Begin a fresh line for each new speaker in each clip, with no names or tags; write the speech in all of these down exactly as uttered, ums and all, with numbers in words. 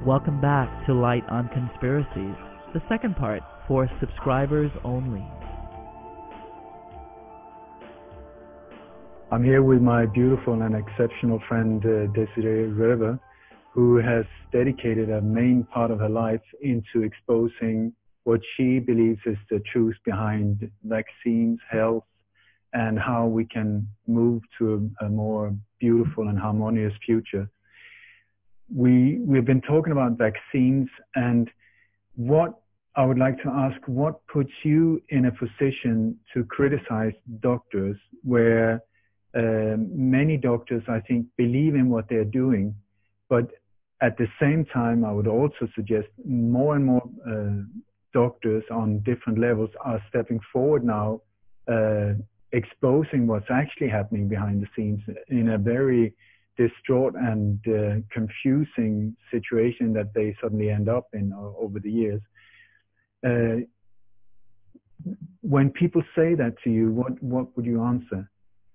Welcome back to Light on Conspiracies, the second part for subscribers only.
I'm here with my beautiful and exceptional friend uh, Desiree Reuwer, who has dedicated a main part of her life into exposing what she believes is the truth behind vaccines, health, and how we can move to a, a more beautiful and harmonious future. We, we've been talking about vaccines, and what I would like to ask, what puts you in a position to criticize doctors where uh, many doctors, I think, believe in what they're doing, but at the same time, I would also suggest more and more uh, doctors on different levels are stepping forward now, uh, exposing what's actually happening behind the scenes in a very distraught and uh, confusing situation that they suddenly end up in uh, over the years. Uh, when people say that to you, what, what would you answer?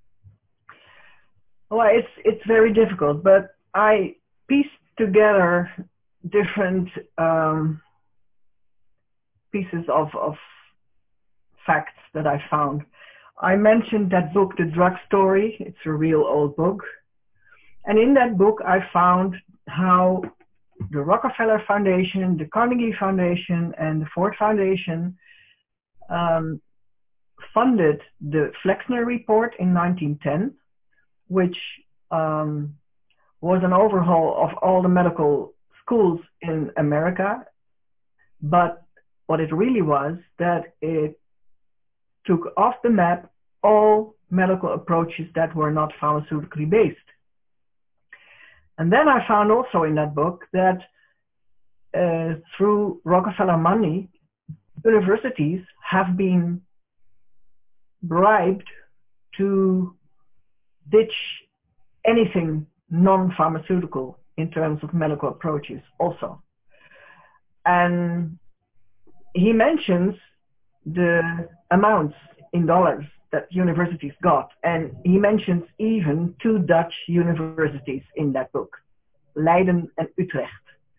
Well, it's, it's very difficult, but I pieced together different um, pieces of, of facts that I found. I mentioned that book, The Drug Story. It's a real old book. And in that book, I found how the Rockefeller Foundation, the Carnegie Foundation, and the Ford Foundation um, funded the Flexner Report in nineteen ten, which um, was an overhaul of all the medical schools in America. But what it really was, that it took off the map all medical approaches that were not pharmaceutically based. And then I found also in that book that uh, through Rockefeller money, universities have been bribed to ditch anything non-pharmaceutical in terms of medical approaches also. And he mentions the amounts in dollars that universities got. And he mentions even two Dutch universities in that book, Leiden and Utrecht.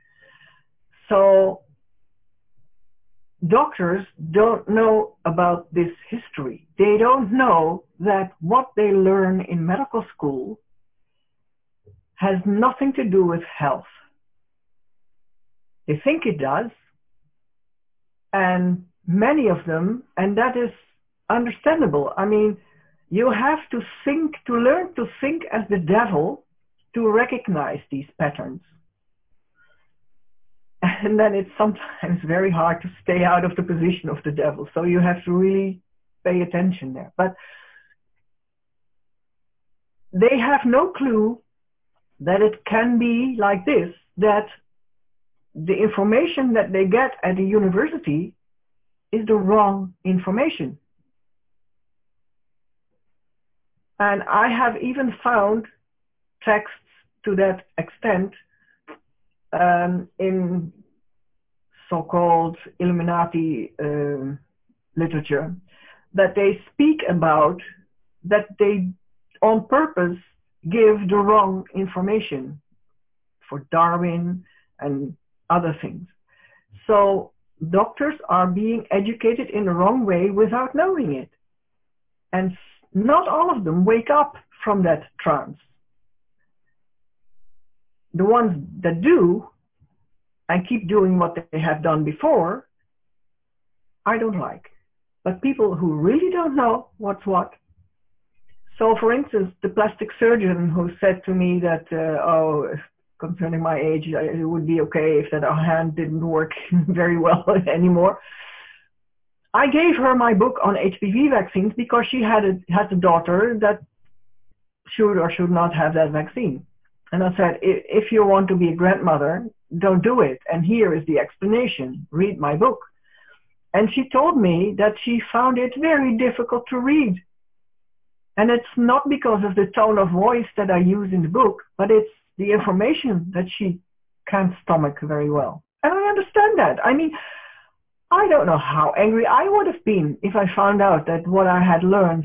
So doctors don't know about this history. They don't know that what they learn in medical school has nothing to do with health. They think it does. And many of them, and that is understandable. I mean, you have to think, to learn to think as the devil to recognize these patterns. And then it's sometimes very hard to stay out of the position of the devil. So you have to really pay attention there. But they have no clue that it can be like this, that the information that they get at the university is the wrong information. And I have even found texts to that extent um, in so-called Illuminati uh, literature, that they speak about that they on purpose give the wrong information for Darwin and other things. So doctors are being educated in the wrong way without knowing it. And not all of them wake up from that trance. The ones that do and keep doing what they have done before, I don't like. But people who really don't know what's what. So for instance, the plastic surgeon who said to me that, uh, oh, concerning my age, it would be okay if that hand didn't work very well anymore. I gave her my book on H P V vaccines because she had a, has a daughter that should or should not have that vaccine. And I said, if you want to be a grandmother, don't do it. And here is the explanation. Read my book. And she told me that she found it very difficult to read. And it's not because of the tone of voice that I use in the book, but it's the information that she can't stomach very well. And I understand that. I mean, I don't know how angry I would have been if I found out that what I had learned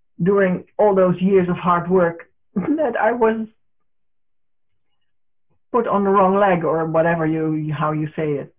during all those years of hard work, that I was put on the wrong leg, or whatever you how you say it.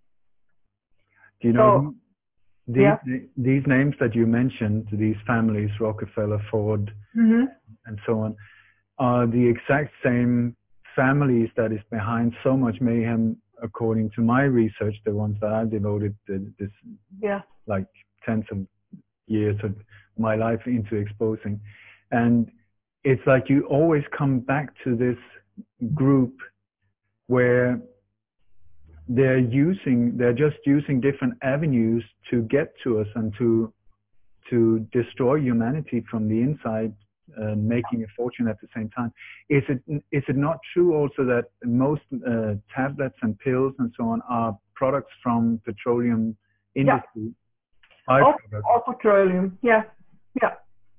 Do you know
So,
these
yeah.
these names that you mentioned, these families, Rockefeller, Ford,
Mm-hmm.
and so on, are the exact same families that is behind so much mayhem, according to my research, the ones that I devoted the, this
Yeah.
like tens of years of my life into exposing. And it's like you always come back to this group where they're using, they're just using different avenues to get to us and to to destroy humanity from the inside, uh, making a fortune at the same time. Is it is it not true also that most uh, tablets and pills and so on are products from petroleum industry?
Yeah. All, all petroleum. Yeah. Yeah.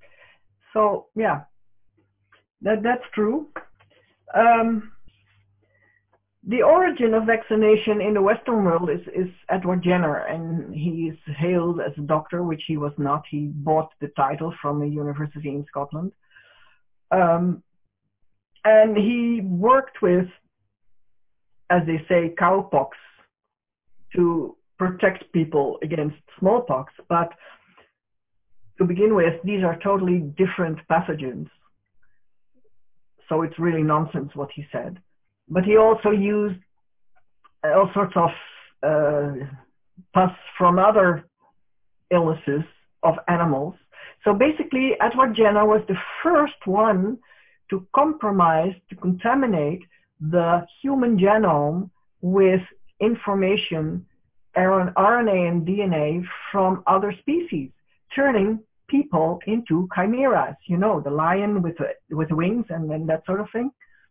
So yeah, that that's true. Um, the origin of vaccination in the Western world is, is Edward Jenner, and he is hailed as a doctor, which he was not. He bought the title from a university in Scotland. Um, and he worked with, as they say, cowpox to protect people against smallpox. But to begin with, these are totally different pathogens. So it's really nonsense what he said. But he also used all sorts of uh, pus from other illnesses of animals. So basically, Edward Jenner was the first one to compromise, to contaminate the human genome with information, R N A and D N A from other species, turning people into chimeras, you know, the lion with, with wings and, and that sort of thing.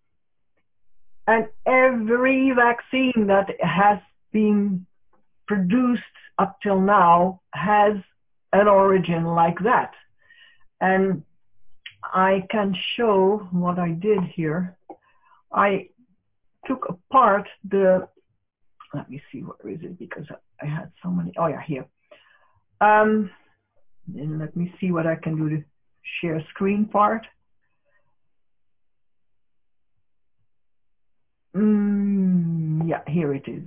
And every vaccine that has been produced up till now has an origin like that. And I can show what I did here. I took apart the, let me see, where is it? Because I had so many, oh yeah, here. Um, and let me see what I can do to share screen part. Mm, yeah, here it is.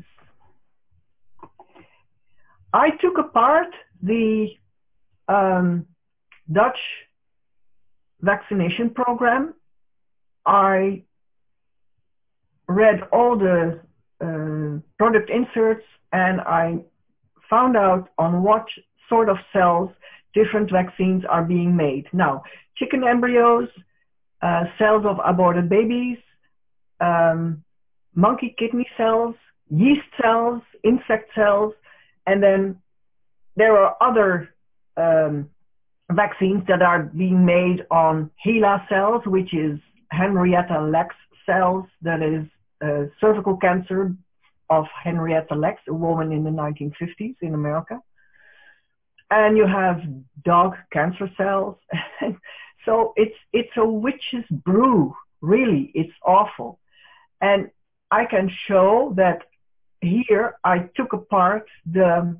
I took apart the um, Dutch vaccination program. I read all the uh, product inserts, and I found out on what sort of cells different vaccines are being made. Now, chicken embryos, uh, cells of aborted babies, um, monkey kidney cells, yeast cells, insect cells, and then there are other um, vaccines that are being made on HeLa cells, which is Henrietta Lacks cells, that is uh, cervical cancer of Henrietta Lacks, a woman in the nineteen fifties in America. And you have dog cancer cells. So it's, it's a witch's brew, really, it's awful. And I can show that here I took apart the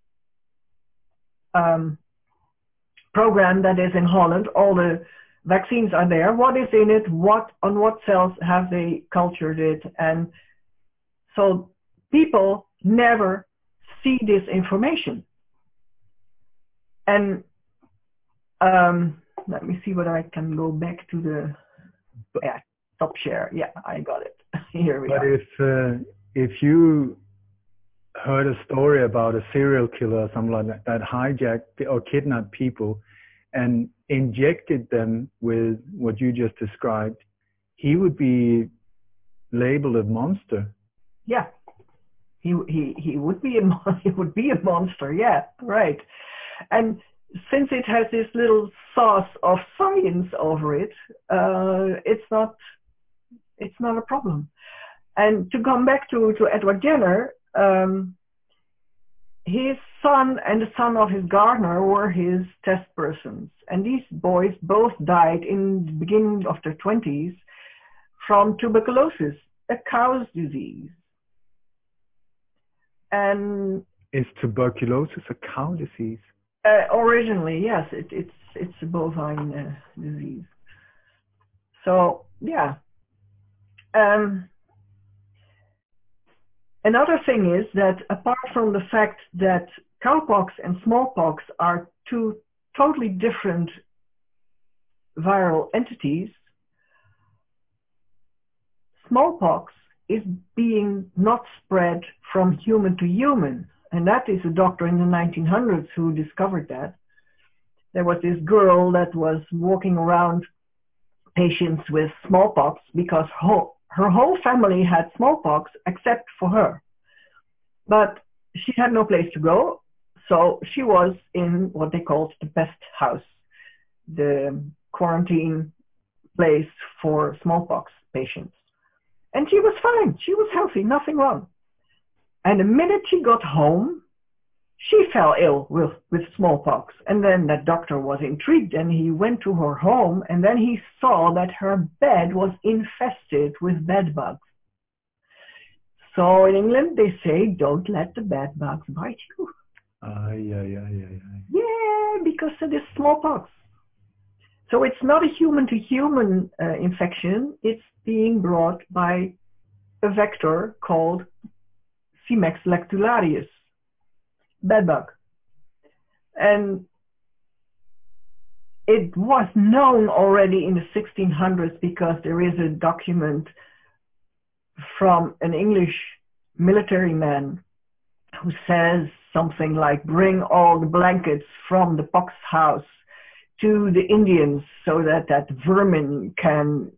um, program that is in Holland. All the vaccines are there. What is in it? What on what cells have they cultured it? And so people never see this information. And um, let me see whether I can go back to the yeah, top share. Yeah, I got it. Here we
but
are.
But if uh, if you heard a story about a serial killer or something like that that hijacked or kidnapped people and injected them with what you just described, he would be labeled a monster.
Yeah, he he he would be a he would be a monster. Yeah, right. And since it has this little sauce of science over it, uh, it's not it's not a problem. And to come back to to Edward Jenner, um, his son and the son of his gardener were his test persons, and these boys both died in the beginning of their twenties from tuberculosis, a cow's disease. And
is tuberculosis a cow disease?
Uh, originally, yes, it, it's it's a bovine uh, disease. So yeah, um, another thing is that apart from the fact that cowpox and smallpox are two totally different viral entities, smallpox is being not spread from human to human. And that is a doctor in the nineteen hundreds who discovered that. There was this girl that was walking around patients with smallpox because her, her whole family had smallpox except for her. But she had no place to go, so she was in what they called the pest house, the quarantine place for smallpox patients. And she was fine. She was healthy, nothing wrong. And the minute she got home, she fell ill with, with smallpox. And then that doctor was intrigued and he went to her home and then he saw that her bed was infested with bed bugs. So in England, they say, don't let the bed bugs bite you.
Uh, yeah, yeah, yeah, yeah.
Yeah, because it is smallpox. So it's not a human-to-human uh, infection. It's being brought by a vector called Cimex lectularius, bedbug. And it was known already in the sixteen hundreds because there is a document from an English military man who says something like, bring all the blankets from the pox house to the Indians so that that vermin can,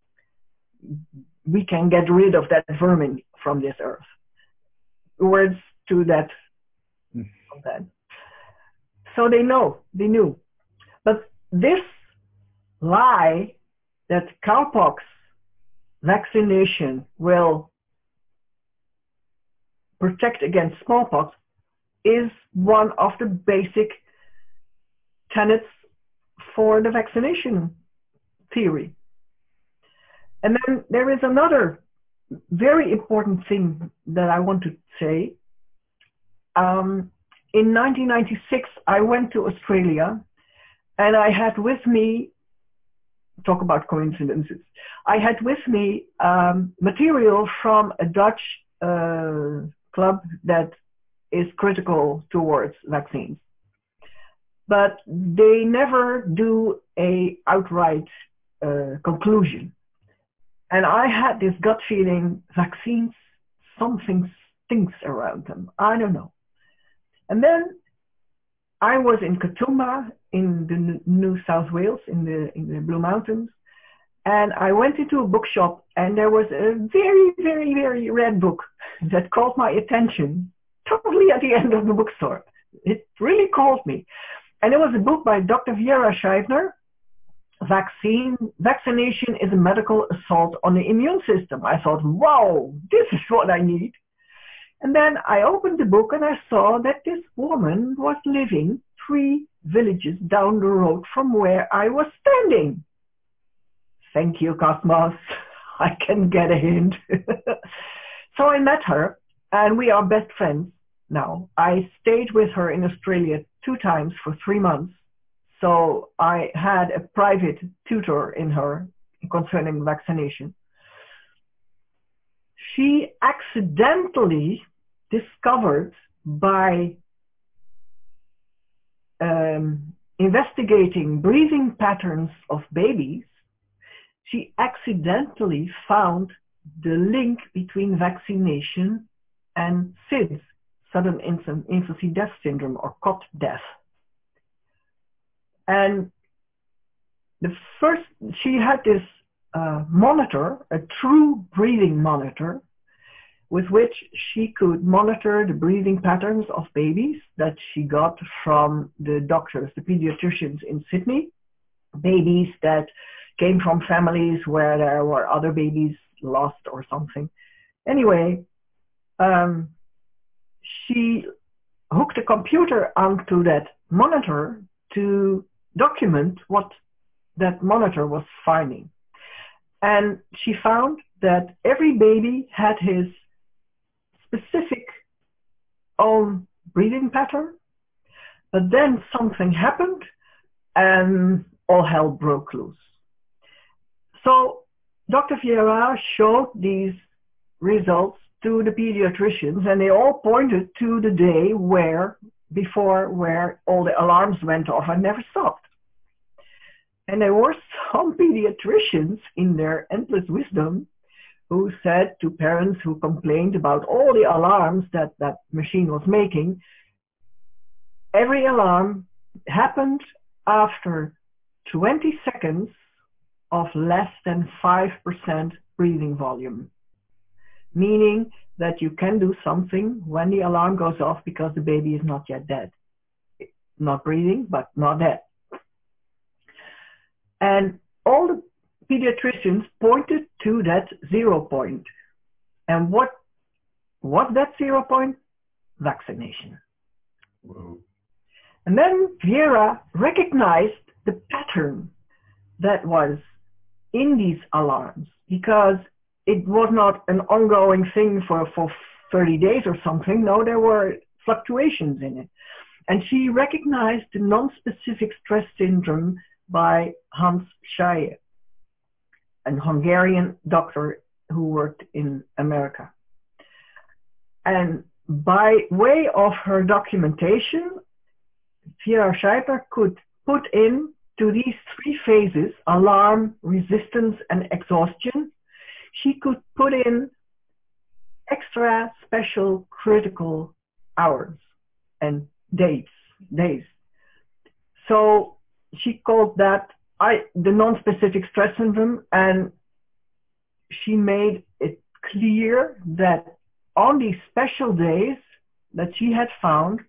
we can get rid of that vermin from this earth. Words to that.
Mm.
Of that. So they know, they knew. But this lie that cowpox vaccination will protect against smallpox is one of the basic tenets for the vaccination theory. And then there is another very important thing that I want to say. Um, in nineteen ninety-six, I went to Australia and I had with me, talk about coincidences, I had with me um, material from a Dutch uh, club that is critical towards vaccines. But they never do a outright uh, conclusion. And I had this gut feeling, vaccines, something stinks around them. I don't know. And then I was in Katoomba in the New South Wales, in the, in the Blue Mountains. And I went into a bookshop and there was a very, very, very red book that caught my attention totally at the end of the bookstore. It really caught me. And it was a book by Doctor Vera Scheibner, Vaccine, Vaccination is a Medical Assault on the Immune System. I thought, wow, this is what I need. And then I opened the book and I saw that this woman was living three villages down the road from where I was standing. Thank you, Cosmos. I can get a hint. So I met her and we are best friends now. I stayed with her in Australia two times for three months. So I had a private tutor in her concerning vaccination. She accidentally discovered by um, investigating breathing patterns of babies, she accidentally found the link between vaccination and S I D S, sudden infant, infancy death syndrome, or cot death. And the first, she had this uh, monitor, a true breathing monitor, with which she could monitor the breathing patterns of babies that she got from the doctors, the pediatricians in Sydney, babies that came from families where there were other babies lost or something. Anyway, um, she hooked a computer onto that monitor to document what that monitor was finding. And she found that every baby had his specific own breathing pattern, but then something happened and all hell broke loose. So Doctor Vieira showed these results to the pediatricians, and they all pointed to the day where, before, where all the alarms went off and never stopped. And there were some pediatricians in their endless wisdom who said to parents who complained about all the alarms that that machine was making, every alarm happened after twenty seconds of less than five percent breathing volume, meaning that you can do something when the alarm goes off because the baby is not yet dead. Not breathing, but not dead. And all the pediatricians pointed to that zero point. And what was that zero point? Vaccination.
Whoa.
And then Viera recognized the pattern that was in these alarms, because it was not an ongoing thing for, for thirty days or something. No, there were fluctuations in it. And she recognized the non-specific stress syndrome by Hans Scheier, a Hungarian doctor who worked in America. And by way of her documentation, Viera Scheiper could put in to these three phases, alarm, resistance, and exhaustion, she could put in extra special critical hours and dates, days. So she called that I, the non-specific stress syndrome, and she made it clear that on these special days that she had found,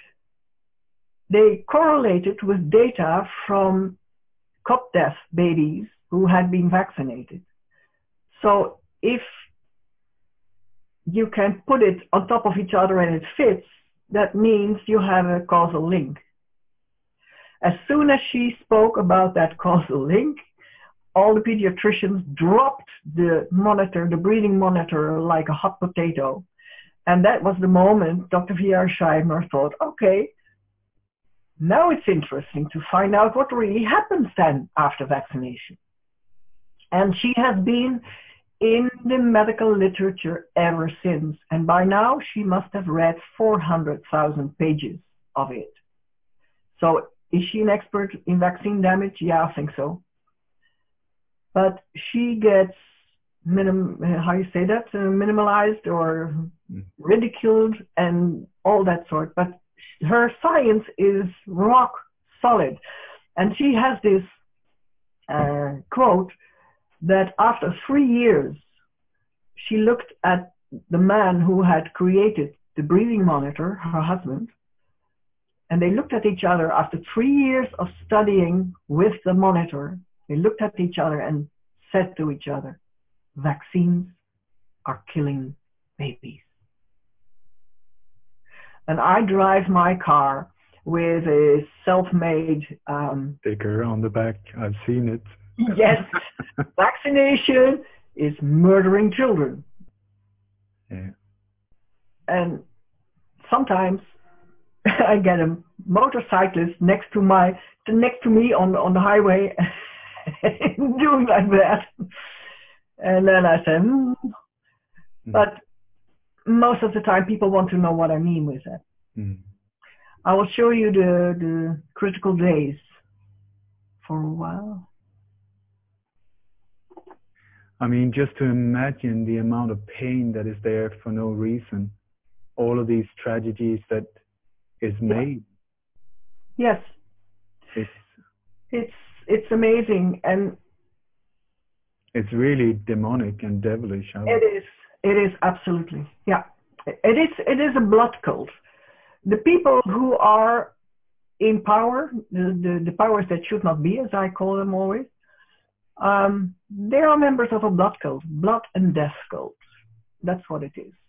they correlated with data from cot death babies who had been vaccinated. So if you can put it on top of each other and it fits, that means you have a causal link. As soon as she spoke about that causal link, all the pediatricians dropped the monitor, the breathing monitor, like a hot potato. And that was the moment Doctor Viera Scheiber thought, okay, now it's interesting to find out what really happens then after vaccination. And she has been in the medical literature ever since. And by now she must have read four hundred thousand pages of it. So is she an expert in vaccine damage? Yeah, I think so. But she gets minim, how you say that, uh, minimalized or ridiculed and all that sort. But her science is rock solid. And she has this uh, quote that after three years, she looked at the man who had created the breathing monitor, her husband, and they looked at each other after three years of studying with the monitor. They looked at each other and said to each other, vaccines are killing babies. And I drive my car with a self-made um,
sticker on the back. I've seen it.
Yes, vaccination is murdering children.
Yeah. And
sometimes I get a motorcyclist next to my next to me on on the highway doing like that, and then I say, mm. mm. but most of the time people want to know what I mean with that. Mm. I will show you the the critical days for a while.
I mean, just to imagine the amount of pain that is there for no reason, all of these tragedies that is made.
Yes.
It's
it's it's amazing, and
it's really demonic and devilish.
It is. It is absolutely. Yeah. It is. It is a blood cult. The people who are in power, the the, the powers that should not be, as I call them always, um, they are members of a blood cult, blood and death cult. That's what it is.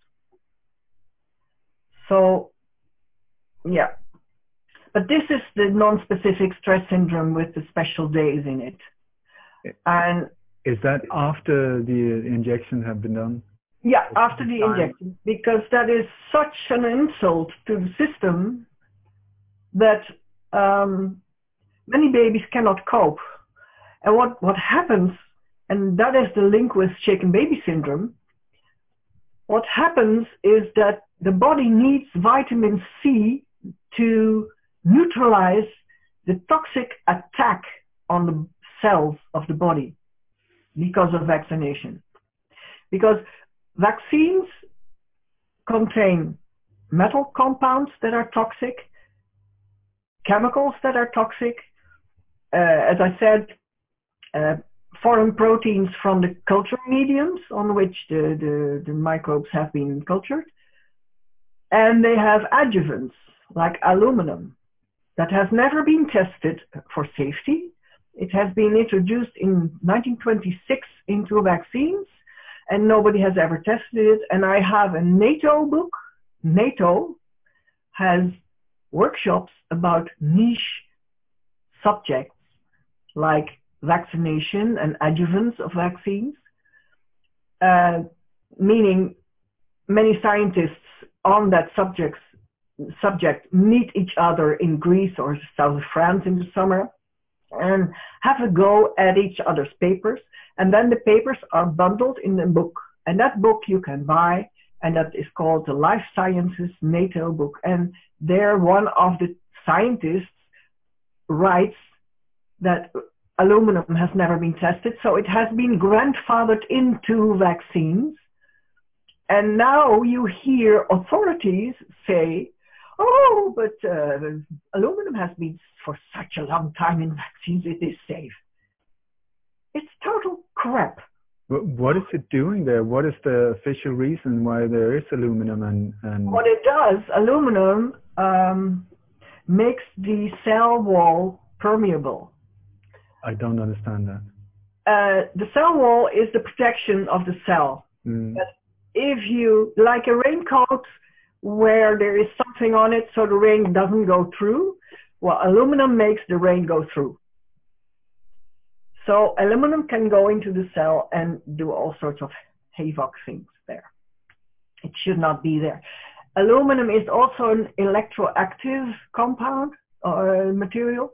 So, yeah. But this is the non-specific stress syndrome with the special days in it. And
is that after the injections have been done?
Yeah, after the injection, because that is such an insult to the system that um, many babies cannot cope. And what, what happens, and that is the link with shaken baby syndrome, what happens is that the body needs vitamin C to neutralize the toxic attack on the cells of the body because of vaccination. Because vaccines contain metal compounds that are toxic, chemicals that are toxic, uh, as I said, uh, foreign proteins from the culture mediums on which the, the, the microbes have been cultured, and they have adjuvants like aluminum that has never been tested for safety. It has been introduced in nineteen twenty-six into vaccines, and nobody has ever tested it. And I have a NATO book. NATO has workshops about niche subjects like vaccination and adjuvants of vaccines, uh, meaning many scientists on that subject, subject meet each other in Greece or south of France in the summer and have a go at each other's papers. And then the papers are bundled in a book. And that book you can buy, and that is called the Life Sciences NATO book. And there one of the scientists writes that aluminum has never been tested, so it has been grandfathered into vaccines. And now you hear authorities say, oh, but uh, aluminum has been for such a long time in vaccines, it is safe. It's total crap.
What is it doing there? What is the official reason why there is aluminum? And, and...
What it does, aluminum um, makes the cell wall permeable.
I don't understand that.
Uh, the cell wall is the protection of the cell.
Mm.
But if you, like a raincoat where there is something on it so the rain doesn't go through, well, aluminum makes the rain go through. So aluminum can go into the cell and do all sorts of havoc things there. It should not be there. Aluminum is also an electroactive compound or material,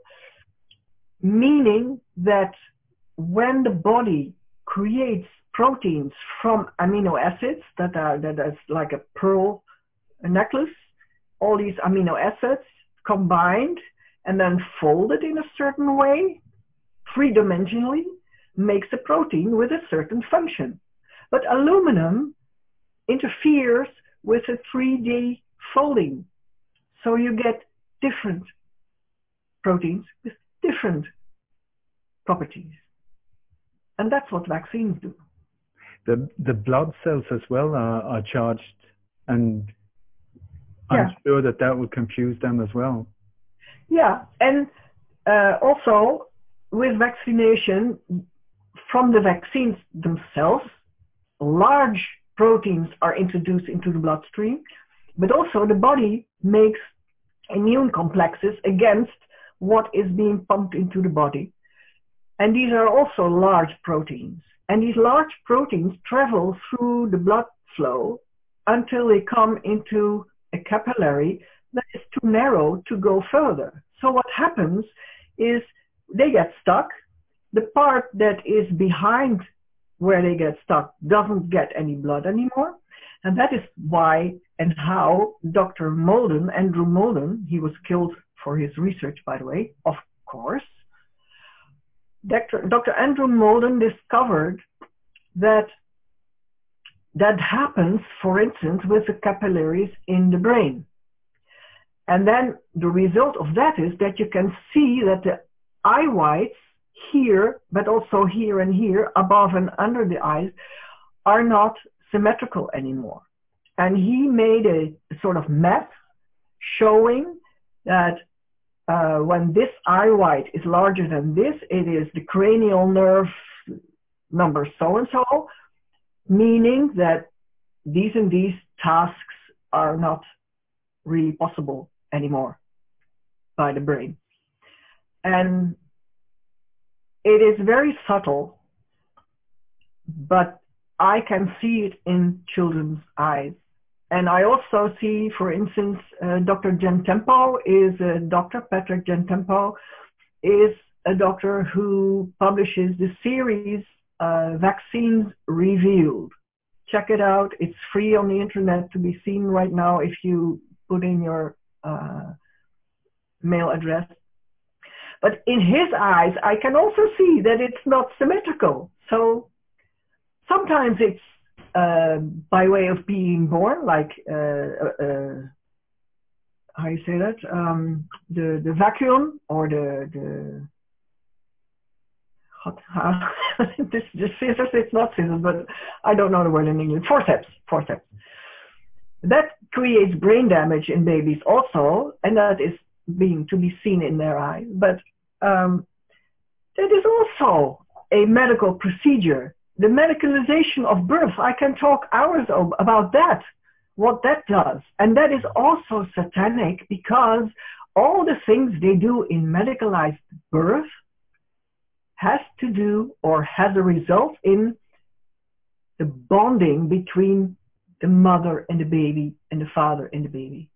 meaning that when the body creates proteins from amino acids that are that is like a pearl necklace, all these amino acids combined and then folded in a certain way, three-dimensionally, makes a protein with a certain function. But aluminum interferes with a three D folding. So you get different proteins with different properties. And that's what vaccines do.
The, the blood cells as well are, are charged, and I'm
yeah.
sure that that would confuse them as well.
Yeah, and uh, also with vaccination, from the vaccines themselves, large proteins are introduced into the bloodstream, but also the body makes immune complexes against what is being pumped into the body. And these are also large proteins. And these large proteins travel through the blood flow until they come into a capillary that is too narrow to go further. So what happens is they get stuck. The part that is behind where they get stuck doesn't get any blood anymore. And that is why and how Doctor Molden, Andrew Molden, he was killed for his research, by the way, of course. Doctor Doctor Andrew Molden discovered that that happens, for instance, with the capillaries in the brain. And then the result of that is that you can see that the eye whites here, but also here and here, above and under the eyes, are not symmetrical anymore. And he made a sort of map showing that uh, when this eye white is larger than this, it is the cranial nerve number so-and-so, meaning that these and these tasks are not really possible anymore by the brain. And it is very subtle, but I can see it in children's eyes. And I also see, for instance, uh, Doctor Gentempo is a doctor, Patrick Gentempo, is a doctor who publishes the series uh, Vaccines Revealed. check it out. It's free on the internet to be seen right now if you put in your uh, mail address. But in his eyes, I can also see that it's not symmetrical. So sometimes it's uh, by way of being born, like, uh, uh, how you say that? Um, the, the vacuum or the, the uh, this, this scissors, it's not scissors, but I don't know the word in English. Forceps, forceps. That creates brain damage in babies also, and that is being to be seen in their eyes. But um, that is also a medical procedure. The medicalization of birth, I can talk hours about that, what that does. And that is also satanic, because all the things they do in medicalized birth has to do or has a result in the bonding between the mother and the baby and the father and the baby.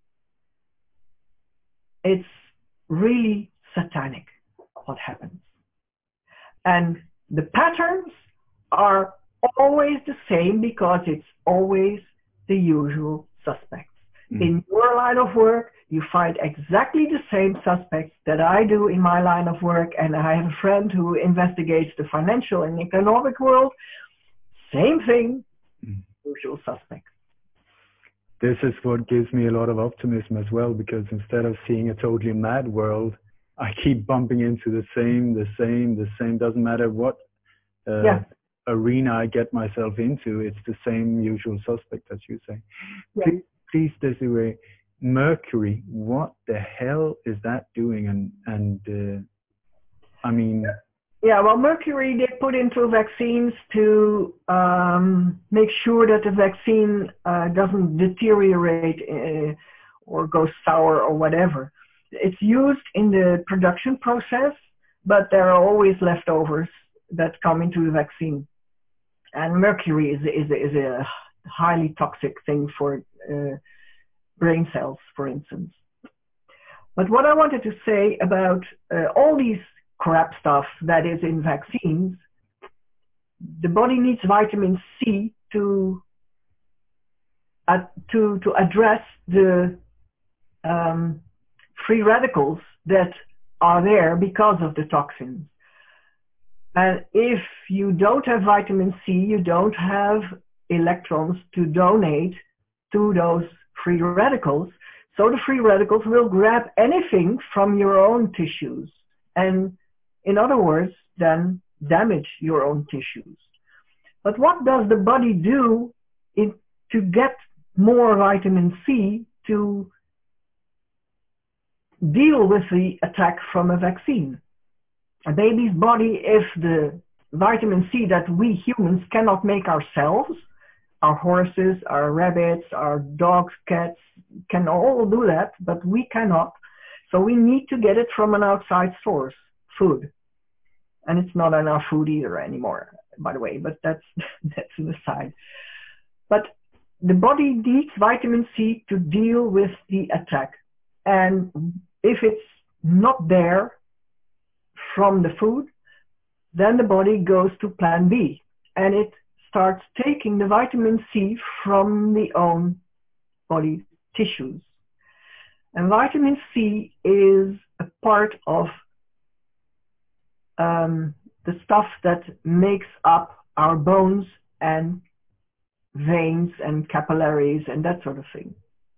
It's really satanic what happens. And the patterns are always the same, because it's always the usual suspects. Mm. In your line of work, you find exactly the same suspects that I do in my line of work, and I have a friend who investigates the financial and economic world. Same thing, mm. usual suspects.
This is what gives me a lot of optimism as well, because instead of seeing a totally mad world, I keep bumping into the same, the same, the same. Doesn't matter what uh, yeah. arena I get myself into, it's the same usual suspect, as you say. Yeah. Please, please, Desiree, Mercury, what the hell is that doing? And, and uh, I mean...
Yeah, well, mercury they put into vaccines to um, make sure that the vaccine uh, doesn't deteriorate uh, or go sour or whatever. It's used in the production process, but there are always leftovers that come into the vaccine. And mercury is, is, is a highly toxic thing for uh, brain cells, for instance. But what I wanted to say about uh, all these crap stuff that is in vaccines, the body needs vitamin C to uh, to to address the um, free radicals that are there because of the toxins. And if you don't have vitamin C, you don't have electrons to donate to those free radicals. So the free radicals will grab anything from your own tissues, and in other words, then damage your own tissues. But what does the body do in, to get more vitamin C to deal with the attack from a vaccine? A baby's body, if the vitamin C that we humans cannot make ourselves, our horses, our rabbits, our dogs, cats can all do that, but we cannot. So we need to get it from an outside source, food. And it's not enough food either anymore, by the way, but that's, that's an aside. But the body needs vitamin C to deal with the attack. And if it's not there from the food, then the body goes to plan B, and it starts taking the vitamin C from the own body tissues. And vitamin C is a part of um, the stuff that makes up our bones and veins and capillaries and that sort of thing.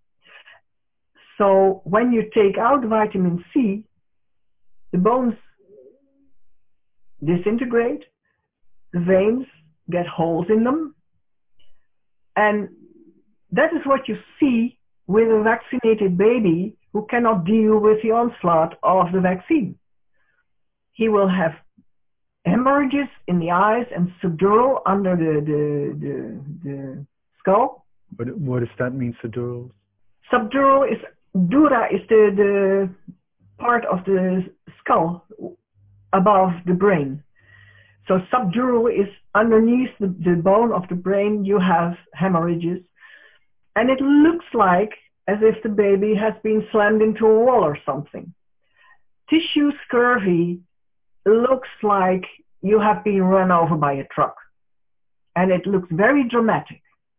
So when you take out vitamin C, the bones disintegrate, the veins get holes in them, and that is what you see with a vaccinated baby who cannot deal with the onslaught of the vaccine. He will have hemorrhages in the eyes and subdural under the, the, the, the skull.
But what does that mean, subdural?
Subdural is, dura is the, the part of the skull above the brain. So subdural is underneath the, the bone of the brain. You have hemorrhages. And it looks like as if the baby has been slammed into a wall or something. Tissue scurvy looks like you have been run over by a truck. And it looks very dramatic.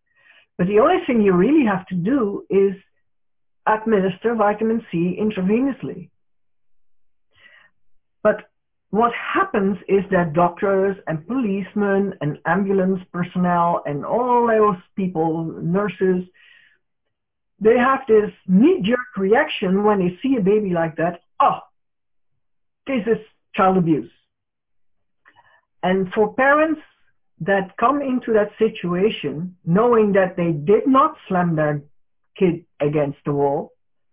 But the only thing you really have to do is administer vitamin C intravenously. But what happens is that doctors and policemen and ambulance personnel and all those people, nurses, they have this knee-jerk reaction when they see a baby like that. Oh, this is child abuse. And for parents that come into that situation, knowing that they did not slam their kid against the wall,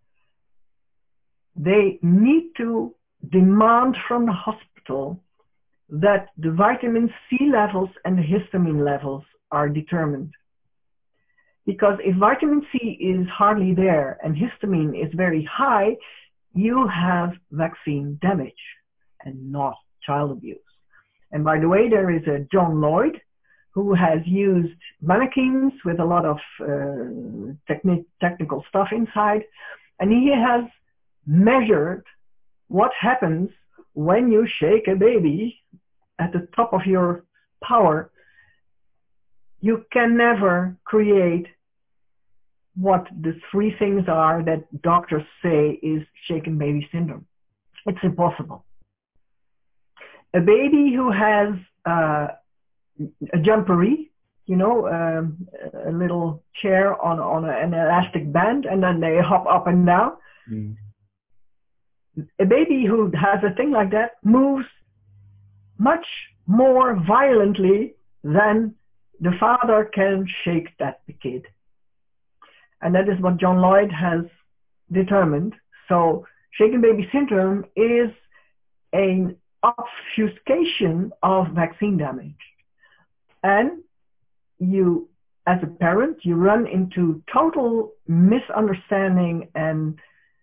they need to demand from the hospital that the vitamin C levels and the histamine levels are determined. Because if vitamin C is hardly there and histamine is very high, you have vaccine damage and not child abuse. And by the way, there is a John Lloyd who has used mannequins with a lot of uh, techni- technical stuff inside, and he has measured what happens when you shake a baby at the top of your power. You can never create what the three things are that doctors say is shaken baby syndrome. It's impossible. A baby who has uh, a jumpery, you know, um, a little chair on, on a, an elastic band, and then they hop up and down. Mm. A baby who has a thing like that moves much more violently than the father can shake that kid. And that is what John Lloyd has determined. So shaken baby syndrome is an obfuscation of vaccine damage. And you, as a parent, you run into total misunderstanding and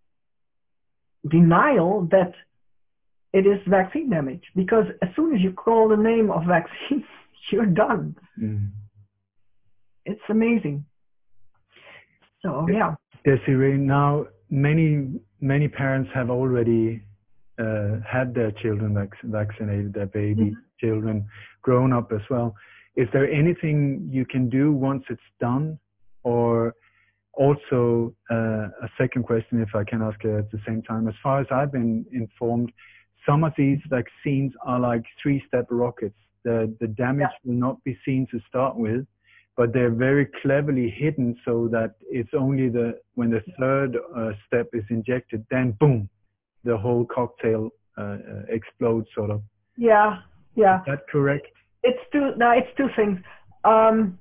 denial that it is vaccine damage. Because as soon as you call the name of vaccine, you're done. Mm. It's amazing. So, yeah.
Desiree, now many, many parents have already uh, had their children vac- vaccinated, their baby mm-hmm. children grown up as well. Is there anything you can do once it's done? Or also, uh, a second question, if I can ask it at the same time. As far as I've been informed, some of these vaccines are like three-step rockets. The, the damage yeah. will not be seen to start with, but they're very cleverly hidden so that it's only the when the third uh, step is injected, then boom, the whole cocktail uh, uh, explodes, sort of.
Yeah, yeah.
Is that correct?
It's two. No, it's two things. Um,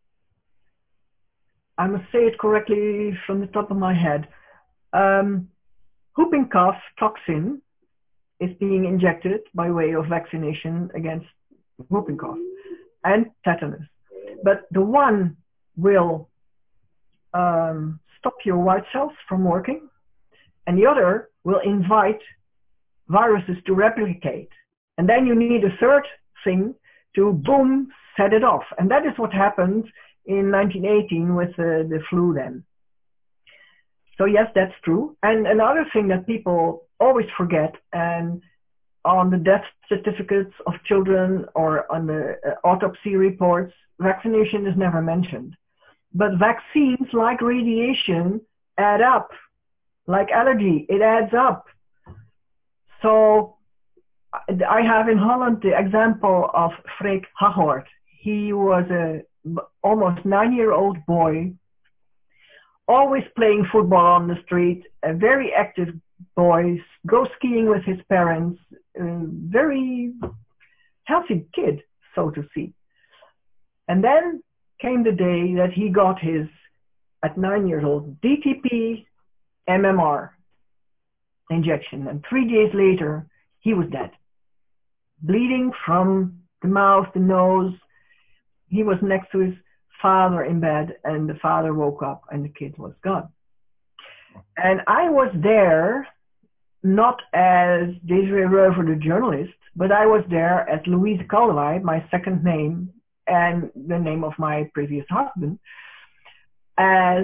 I must say it correctly from the top of my head. Um, whooping cough toxin is being injected by way of vaccination against whooping cough and tetanus. But the one will um, stop your white cells from working, and the other will invite viruses to replicate. And then you need a third thing to, boom, set it off. And that is what happened in nineteen eighteen with uh, the flu then. So yes, that's true. And another thing that people always forget, and on the death certificates of children or on the uh, autopsy reports, vaccination is never mentioned. But vaccines, like radiation, add up. Like allergy, it adds up. So I have in Holland the example of Freek Haghoort. He was a almost nine-year-old boy, always playing football on the street, a very active boy, go skiing with his parents, a very healthy kid, so to see. And then came the day that he got his, at nine years old, D T P M M R injection. And three days later, he was dead. Bleeding from the mouth, the nose. He was next to his father in bed, and the father woke up and the kid was gone. And I was there, not as Desiree Reuver, the journalist, but I was there as Louise Kaldewey, my second name, and the name of my previous husband, as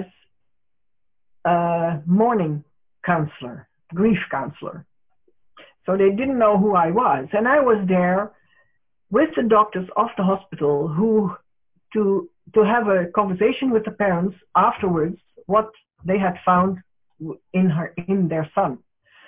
a mourning counselor, grief counselor. So they didn't know who I was. And I was there with the doctors of the hospital who, to to have a conversation with the parents afterwards what they had found in her in their son.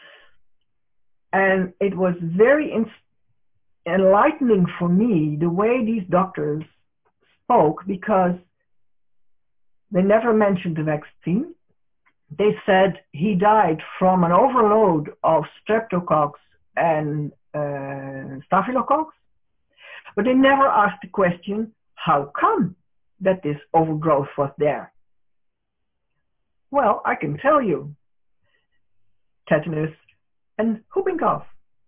And it was very enlightening for me the way these doctors spoke, because they never mentioned the vaccine. They said he died from an overload of streptococcus and uh, staphylococcus, but they never asked the question, how come that this overgrowth was there? Well, I can tell you, tetanus and whooping cough.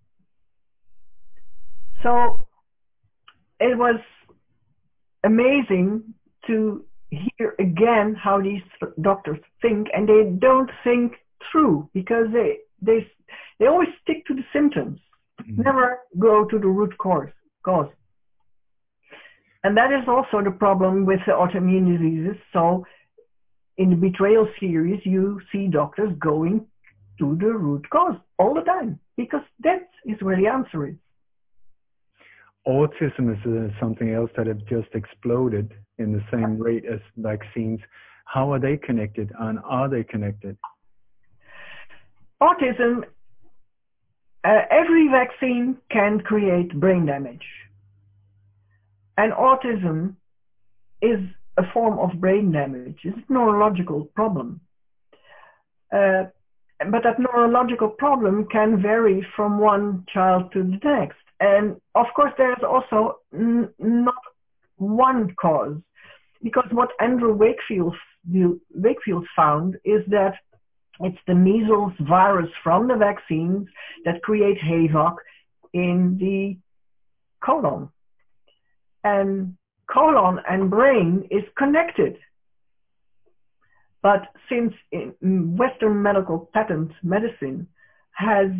So it was amazing to hear again how these doctors think, and they don't think through, because they they they always stick to the symptoms, mm-hmm. never go to the root cause cause. And that is also the problem with the autoimmune diseases. So in the Betrayal series, you see doctors going to the root cause all the time, because that is where the answer is.
Autism is uh, something else that have just exploded in the same rate as vaccines. How are they connected, and are they connected?
Autism, uh, every vaccine can create brain damage. And autism is a form of brain damage. It's a neurological problem. Uh, but that neurological problem can vary from one child to the next. And of course, there's also n not one cause, because what Andrew Wakefield, Wakefield found is that it's the measles virus from the vaccines that create havoc in the colon. And colon and brain is connected. But since in Western medical patent medicine has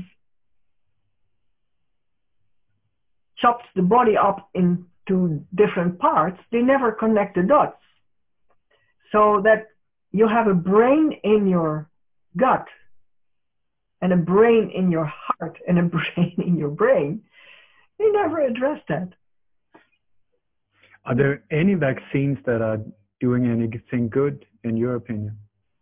chopped the body up into different parts, they never connect the dots. So that you have a brain in your gut, and a brain in your heart, and a brain in your brain. They never address that.
Are there any vaccines that are doing anything good, in your opinion?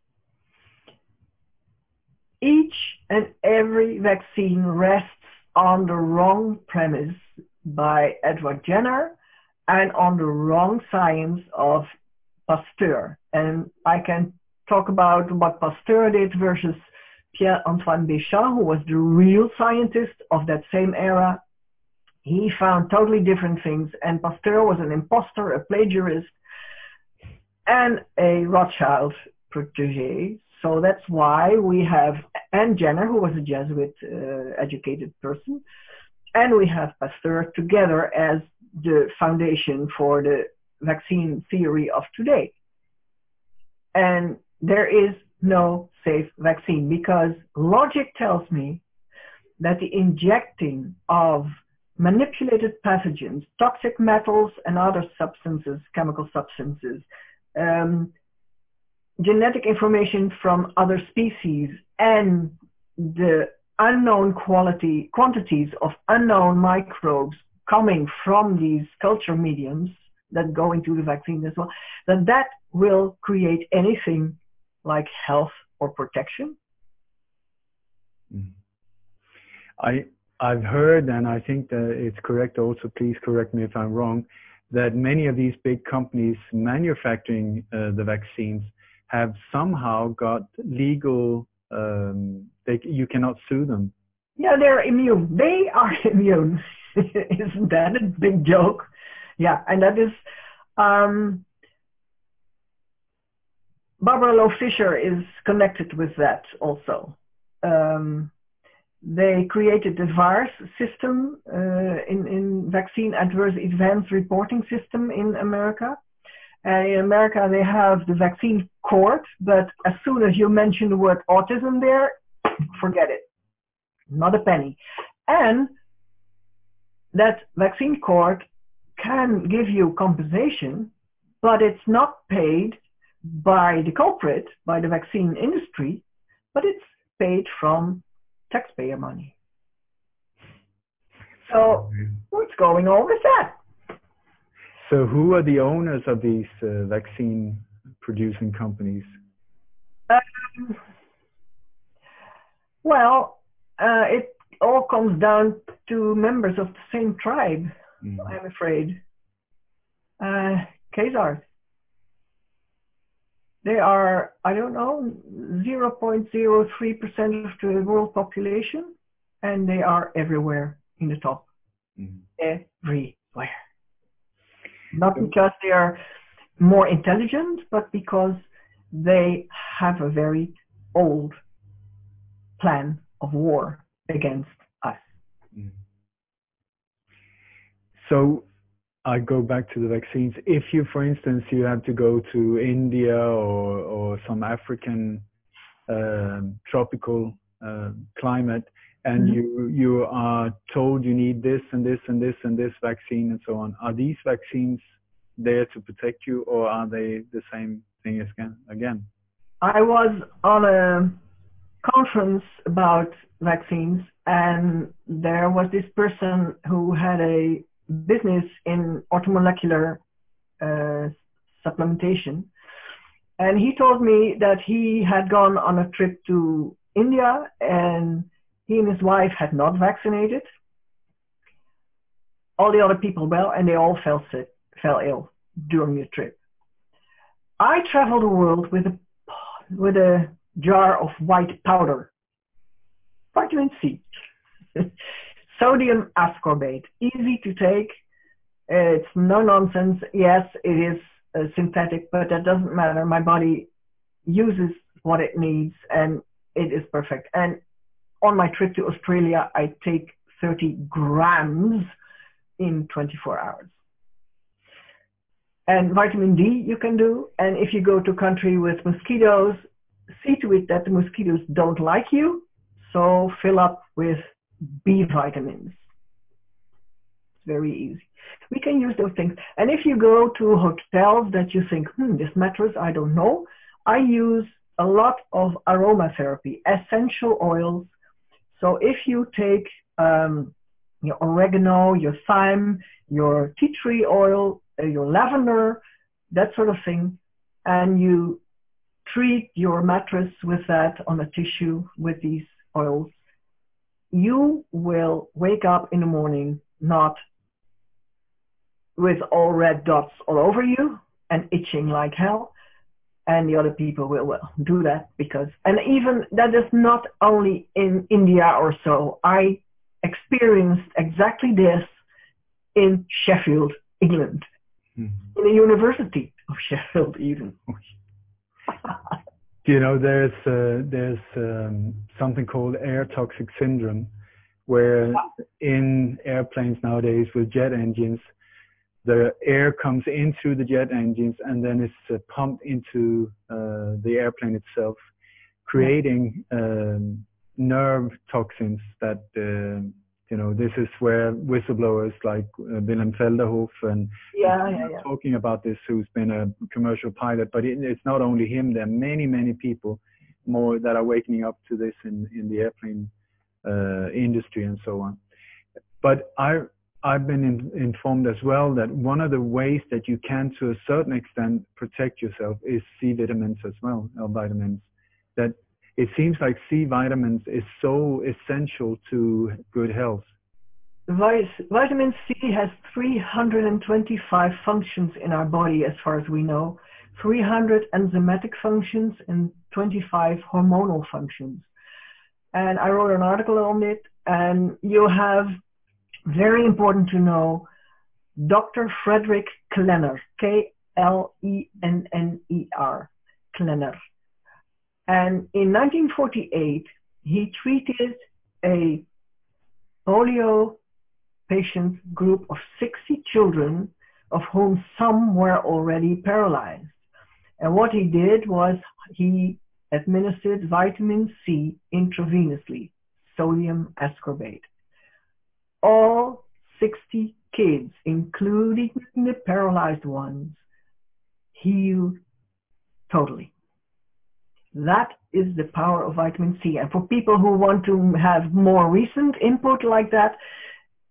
Each and every vaccine rests on the wrong premise by Edward Jenner and on the wrong science of Pasteur. And I can talk about what Pasteur did versus Pierre-Antoine Béchamp, who was the real scientist of that same era. He found totally different things, and Pasteur was an imposter, a plagiarist, and a Rothschild protege. So that's why we have Anne Jenner, who was a Jesuit uh, educated person, and we have Pasteur together as the foundation for the vaccine theory of today. And there is no safe vaccine, because logic tells me that the injecting of manipulated pathogens, toxic metals and other substances, chemical substances, um, genetic information from other species, and the unknown quality quantities of unknown microbes coming from these culture mediums that go into the vaccine as well, that that will create anything like health or protection.
I I've heard, and I think that it's correct also, please correct me if I'm wrong, that many of these big companies manufacturing uh, the vaccines have somehow got legal, um, they, you cannot sue them.
Yeah, they're immune. They are immune. Isn't that a big joke? Yeah, and that is, um, Barbara Loe Fisher is connected with that also. Um, They created the V A R S system uh, in, in Vaccine Adverse Events Reporting System in America. And in America, they have the vaccine court, but as soon as you mention the word autism there, forget it. Not a penny. And that vaccine court can give you compensation, but it's not paid by the culprit, by the vaccine industry, but it's paid from taxpayer money. So what's going on with that?
So who are the owners of these uh, vaccine producing companies?
Um, well, uh, it all comes down to members of the same tribe, mm. I'm afraid. Uh, Khazars. They are, I don't know, zero point zero three percent of the world population, and they are everywhere in the top. Mm. Everywhere. Not because they are more intelligent, but because they have a very old plan of war against us. Mm.
So I go back to the vaccines. If you, for instance, you have to go to India or, or some African uh, tropical uh, climate, and mm-hmm. you you are told you need this and this and this and this vaccine and so on, are these vaccines there to protect you, or are they the same thing as again? again?
I was on a conference about vaccines, and there was this person who had a business in orthomolecular uh, supplementation, and he told me that he had gone on a trip to India, and he and his wife had not vaccinated. All the other people well, and they all fell sick, fell ill during the trip. I traveled the world with a with a jar of white powder, vitamin C, sodium ascorbate, easy to take. It's no nonsense. Yes, it is uh, synthetic, but that doesn't matter. My body uses what it needs, and it is perfect. And on my trip to Australia, I take thirty grams in twenty-four hours. And vitamin D you can do. And if you go to a country with mosquitoes, see to it that the mosquitoes don't like you. So fill up with B vitamins. It's very easy. We can use those things. And if you go to hotels that you think, hmm, this mattress, I don't know, I use a lot of aromatherapy, essential oils. So if you take um, your oregano, your thyme, your tea tree oil, uh, your lavender, that sort of thing, and you treat your mattress with that on a tissue with these oils, you will wake up in the morning not with all red dots all over you and itching like hell. And the other people will well do that because, and even that is not only in India or so. I experienced exactly this in Sheffield, England, mm-hmm. in the University of Sheffield, even.
You know, there's uh, there's um, something called air toxic syndrome, where in airplanes nowadays with jet engines, the air comes in through the jet engines and then it's uh, pumped into uh, the airplane itself, creating um, nerve toxins that, uh, you know, this is where whistleblowers like uh, Willem Velderhof and
yeah, yeah, yeah.
talking about this, who's been a commercial pilot, but it, it's not only him. There are many, many people more that are waking up to this in, in the airplane uh, industry and so on. But I, I've been in, informed as well that one of the ways that you can, to a certain extent, protect yourself is C vitamins as well, or vitamins. That it seems like C vitamins is so essential to good health.
Vitamin C has three hundred twenty-five functions in our body, as far as we know, three hundred enzymatic functions and twenty-five hormonal functions. And I wrote an article on it, and you have, very important to know, Doctor Frederick Klenner, K L E N N E R, Klenner. And in nineteen forty-eight, he treated a polio patient group of sixty children, of whom some were already paralyzed. And what he did was he administered vitamin C intravenously, sodium ascorbate. All sixty kids, including the paralyzed ones, healed totally. That is the power of vitamin C. And for people who want to have more recent input like that,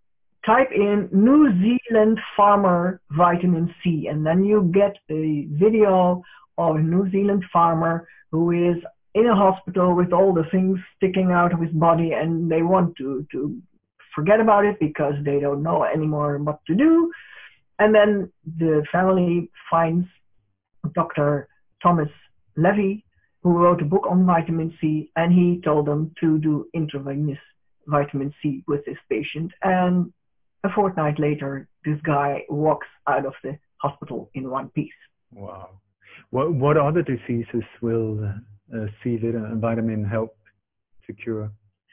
type in New Zealand farmer vitamin C, and then you get a video of a New Zealand farmer who is in a hospital with all the things sticking out of his body, and they want to, to forget about it because they don't know anymore what to do. And then the family finds Doctor Thomas Levy, who wrote a book on vitamin C, and he told them to do intravenous vitamin C with this patient. And a fortnight later, this guy walks out of the hospital in one piece.
Wow. What, what other diseases will uh, C vitamin help to cure?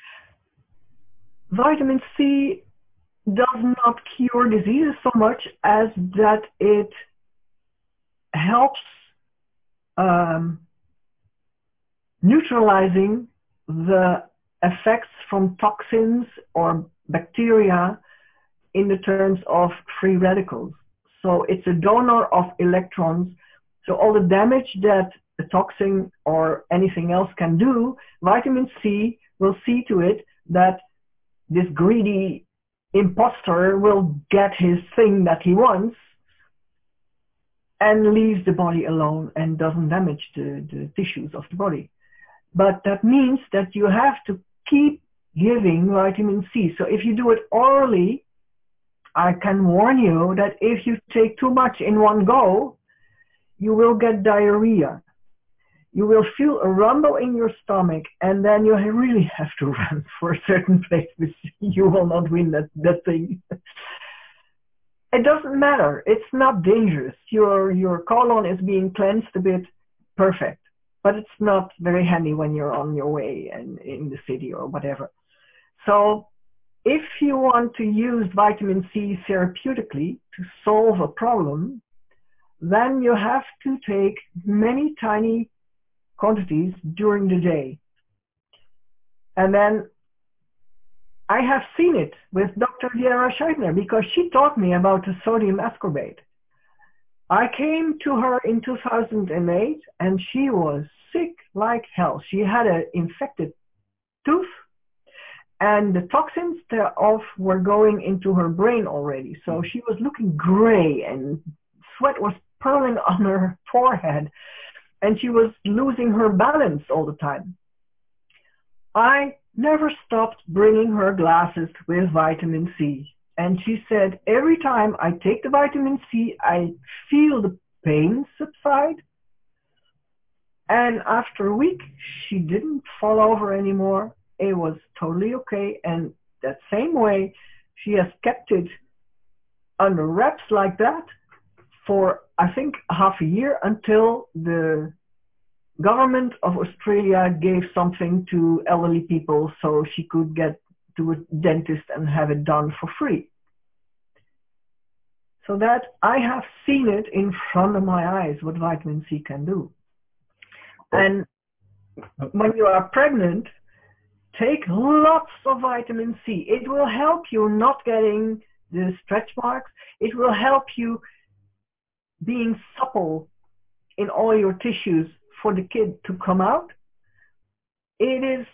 Vitamin C does not cure diseases so much as that it helps um, neutralizing the effects from toxins or bacteria in the terms of free radicals. So it's a donor of electrons. So all the damage that a toxin or anything else can do, vitamin C will see to it that this greedy imposter will get his thing that he wants and leaves the body alone and doesn't damage the, the tissues of the body. But that means that you have to keep giving vitamin C. So if you do it orally, I can warn you that if you take too much in one go, you will get diarrhea. You will feel a rumble in your stomach, and then you really have to run for a certain place because you will not win that, that thing. It doesn't matter. It's not dangerous. Your, your colon is being cleansed a bit, perfect. But it's not very handy when you're on your way and in the city or whatever. So if you want to use vitamin C therapeutically to solve a problem, then you have to take many tiny quantities during the day. And then I have seen it with Doctor Diara Scheidner because she taught me about the sodium ascorbate. I came to her in two thousand eight and she was sick like hell. She had an infected tooth and the toxins thereof were going into her brain already. So she was looking gray and sweat was purling on her forehead and she was losing her balance all the time. I never stopped bringing her glasses with vitamin C. And she said, every time I take the vitamin C, I feel the pain subside. And after a week, she didn't fall over anymore. It was totally okay. And that same way, she has kept it under wraps like that for, I think, half a year until the government of Australia gave something to elderly people so she could get to a dentist and have it done for free. So that I have seen it in front of my eyes what vitamin C can do. And when you are pregnant, take lots of vitamin C. It will help you not getting the stretch marks. It will help you being supple in all your tissues for the kid to come out. It is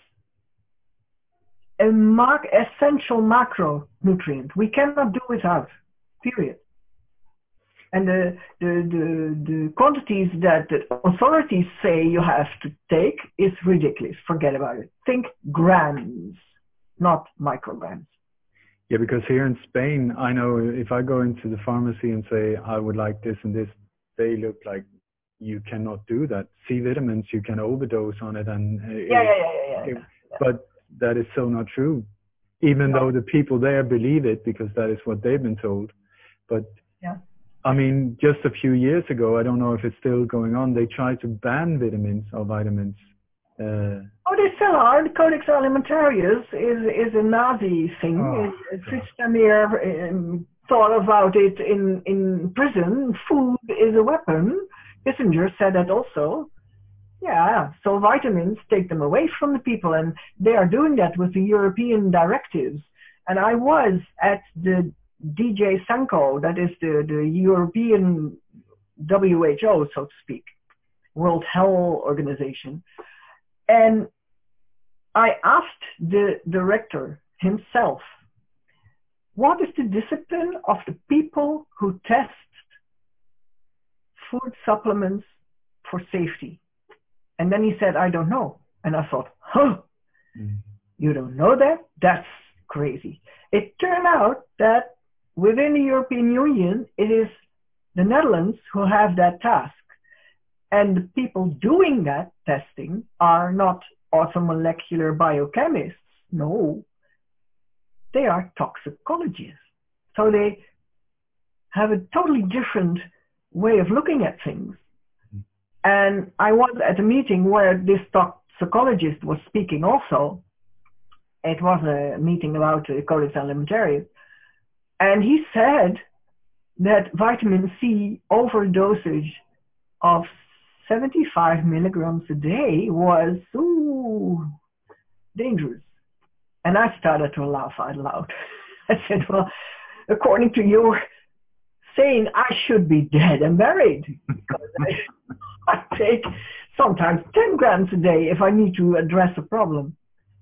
a mark, essential macronutrient. We cannot do without, period. And the, the, the, the quantities that the authorities say you have to take is ridiculous. Forget about it. Think grams, not micrograms.
Yeah, because here in Spain, I know if I go into the pharmacy and say, I would like this and this, they look like you cannot do that. C vitamins, you can overdose on it. And
yeah,
it,
yeah, yeah, yeah, yeah,
it,
yeah.
But that is so not true, even no. though the people there believe it because that is what they've been told. But
yeah.
I mean, just a few years ago, I don't know if it's still going on, they tried to ban vitamins or vitamins. Uh,
oh, they still are. The Codex Alimentarius is, is a Nazi thing.
Oh,
Fritz Vermeer um, thought about it in, in prison. Food is a weapon. Kissinger said that also. Yeah, so vitamins take them away from the people, and they are doing that with the European directives. And I was at the D J Sanko, that is the, the European W H O, so to speak, World Health Organization. And I asked the director himself, what is the discipline of the people who test food supplements for safety? And then he said, I don't know. And I thought, huh, mm. you don't know that? That's crazy. It turned out that within the European Union, it is the Netherlands who have that task. And the people doing that testing are not orthomolecular biochemists. No, they are toxicologists. So they have a totally different way of looking at things. And I was at a meeting where this toxicologist was speaking also. It was a meeting about uh, Codex Alimentarius. And he said that vitamin C overdosage of seventy-five milligrams a day was ooh, dangerous. And I started to laugh out loud. I said, well, according to your saying, I should be dead and buried. Because I, I take sometimes ten grams a day if I need to address a problem.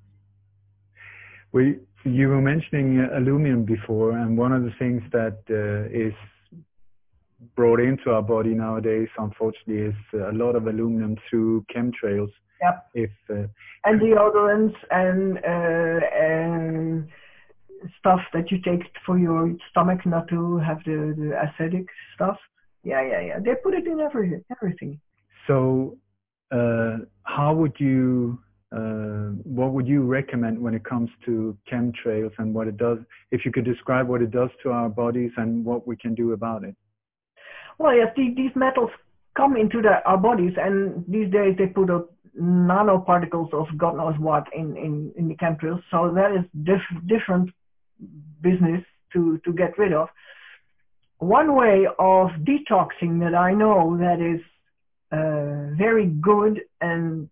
We, you were mentioning uh, aluminum before, and one of the things that uh, is brought into our body nowadays, unfortunately, is uh, a lot of aluminum through chemtrails.
Yep.
If uh,
and deodorants and uh, and stuff that you take for your stomach not to have the, the acidic stuff. Yeah, yeah, yeah. They put it in every, everything.
So, uh, how would you? Uh, what would you recommend when it comes to chemtrails and what it does? If you could describe what it does to our bodies and what we can do about it.
Well, yes, the, these metals come into the, our bodies, and these days they put up nanoparticles of God knows what in, in, in the chemtrails. So that is diff, different business to, to get rid of. One way of detoxing that I know that is uh, very good and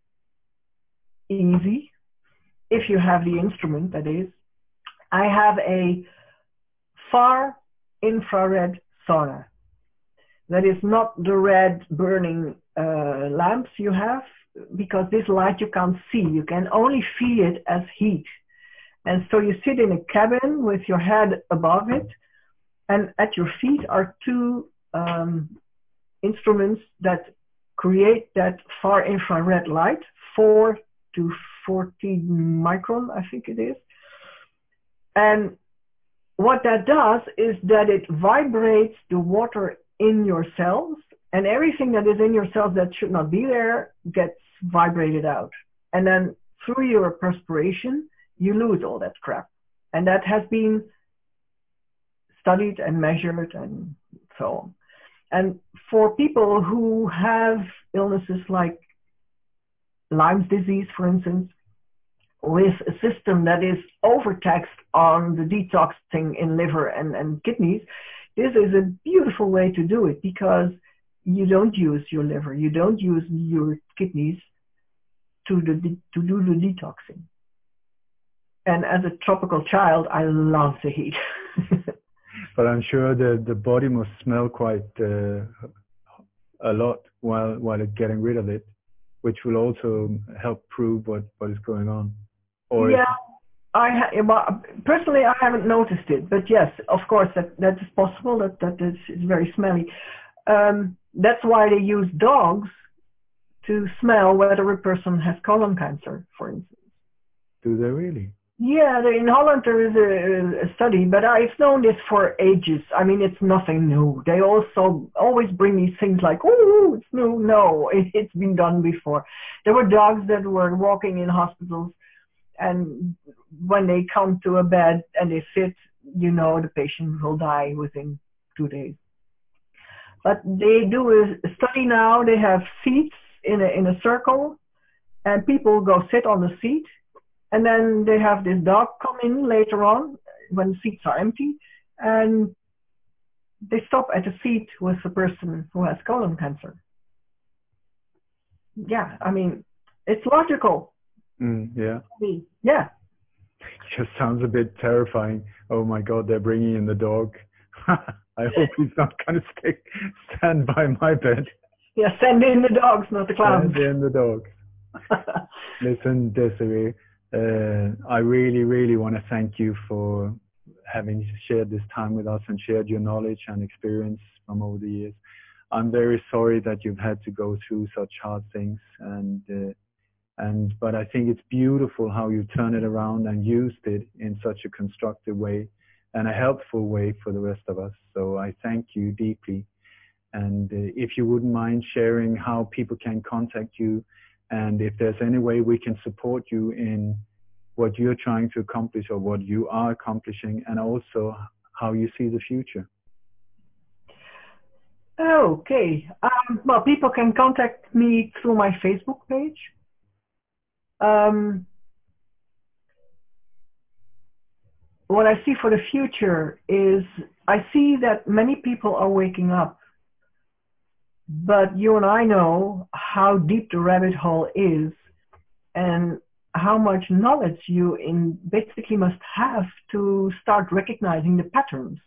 easy, if you have the instrument, that is, I have a far infrared sauna. That is not the red burning uh, lamps you have, because this light you can't see. You can only feel it as heat. And so you sit in a cabin with your head above it, and at your feet are two um, instruments that create that far infrared light, four to forty micron, I think it is. And what that does is that it vibrates the water in your cells, and everything that is in your cells that should not be there gets vibrated out. And then through your perspiration, you lose all that crap. And that has been studied and measured and so on. And for people who have illnesses like Lyme's disease, for instance, with a system that is overtaxed on the detoxing in liver and, and kidneys, this is a beautiful way to do it, because you don't use your liver, you don't use your kidneys to, the, to do the detoxing. And as a tropical child, I love the heat.
But I'm sure the, the body must smell quite uh, a lot while, while it's getting rid of it, which will also help prove what, what is going on. Or
yeah, I ha well, personally I haven't noticed it, but yes, of course that that is possible. That that is, is very smelly. Um, that's why they use dogs to smell whether a person has colon cancer, for instance.
Do they really?
Yeah, in Holland there is a, a study, but I've known this for ages. I mean, it's nothing new. They also always bring these things like, oh, it's new. No, it, it's been done before. There were dogs that were walking in hospitals, and when they come to a bed and they sit, you know, the patient will die within two days. But they do a study now. They have seats in a, in a circle, and people go sit on the seat. And then they have this dog come in later on when the seats are empty, and they stop at a seat with a person who has colon cancer. Yeah, I mean, it's logical.
Mm, yeah.
Yeah.
It just sounds a bit terrifying. Oh my God, they're bringing in the dog. I hope he's not going to stay, stand by my bed.
Yeah, send in the dogs, not the clowns.
Send in the dogs. Listen, Desiree. Uh, I really, really want to thank you for having shared this time with us and shared your knowledge and experience from over the years. I'm very sorry that you've had to go through such hard things, and uh, and but I think it's beautiful how you turn it around and used it in such a constructive way and a helpful way for the rest of us. So I thank you deeply. And uh, if you wouldn't mind sharing how people can contact you, and if there's any way we can support you in what you're trying to accomplish or what you are accomplishing, and also how you see the future.
Okay. Um, well, people can contact me through my Facebook page. Um, what I see for the future is I see that many people are waking up, but you and I know how deep the rabbit hole is and how much knowledge you in basically must have to start recognizing the patterns.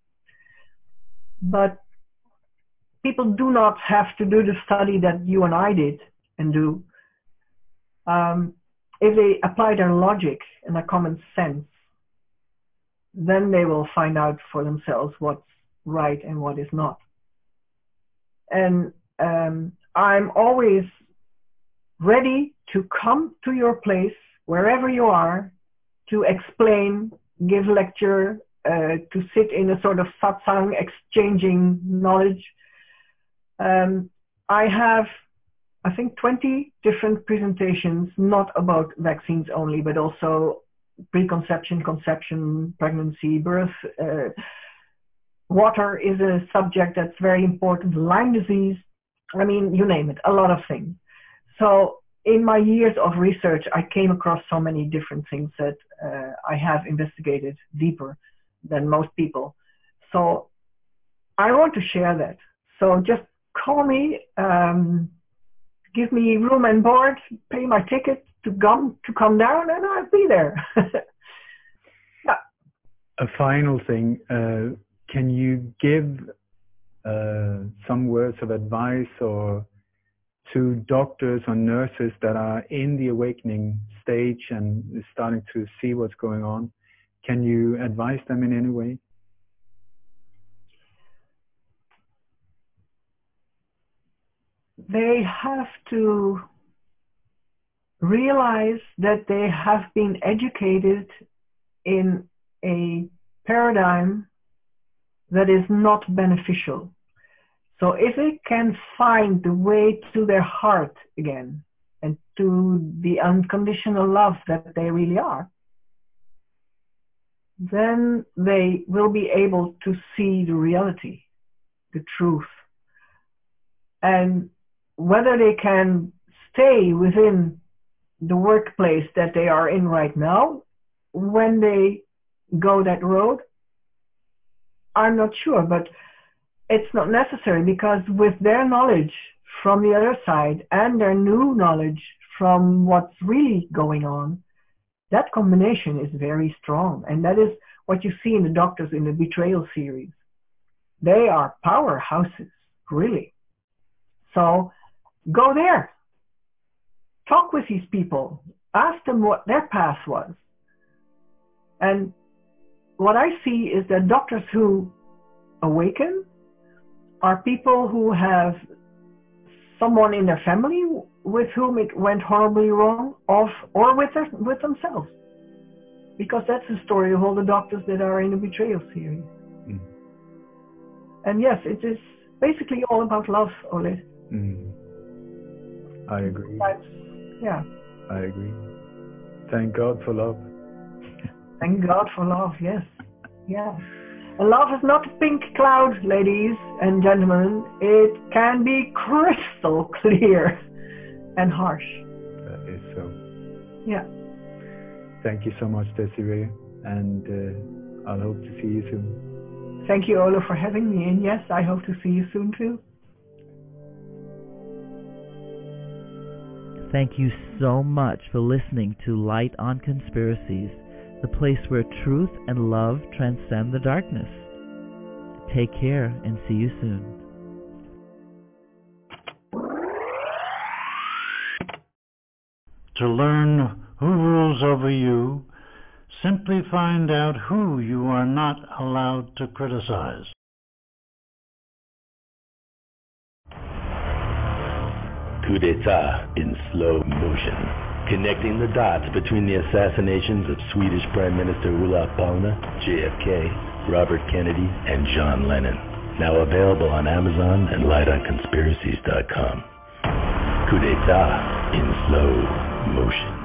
But people do not have to do the study that you and I did and do. Um, if they apply their logic and their common sense, then they will find out for themselves what's right and what is not. And um, I'm always ready to come to your place, wherever you are, to explain, give lecture, uh, to sit in a sort of satsang, exchanging knowledge. Um, I have, I think, twenty different presentations, not about vaccines only, but also preconception, conception, pregnancy, birth. Uh, water is a subject that's very important, Lyme disease. I mean, you name it, a lot of things. So in my years of research, I came across so many different things that uh, I have investigated deeper than most people. So I want to share that. So just call me, um, give me room and board, pay my ticket to come to come down, and I'll be there. Yeah.
A final thing, uh, can you give uh, some words of advice or to doctors or nurses that are in the awakening stage and starting to see what's going on? Can you advise them in any way?
They have to realize that they have been educated in a paradigm that is not beneficial. So if they can find the way to their heart again and to the unconditional love that they really are, then they will be able to see the reality, the truth. And whether they can stay within the workplace that they are in right now, when they go that road, I'm not sure, but it's not necessary, because with their knowledge from the other side and their new knowledge from what's really going on, that combination is very strong. And that is what you see in the doctors in the Betrayal series. They are powerhouses, really. So go there. Talk with these people. Ask them what their path was. And what I see is that doctors who awaken are people who have someone in their family with whom it went horribly wrong, or, or with, their, with themselves. Because that's the story of all the doctors that are in the Betrayal series. Mm. And yes, it is basically all about love, Ole.
Mm. I agree.
That's, yeah.
I agree. Thank God for love.
Thank God for love, yes. Yeah. And love is not a pink cloud, ladies and gentlemen. It can be crystal clear and harsh.
That is so.
Yeah.
Thank you so much, Desiree, and uh, I'll hope to see you soon.
Thank you, Ola, for having me, and yes, I hope to see you soon too.
Thank you so much for listening to Light on Conspiracies, the place where truth and love transcend the darkness. Take care and see you soon.
To learn who rules over you, Simply find out who you are not allowed to criticize.
Coup d'etat in slow motion, connecting the dots between the assassinations of Swedish Prime Minister Olof Palme, J F K, Robert Kennedy, and John Lennon. Now available on Amazon and light on conspiracies dot com. Coup d'etat in slow motion.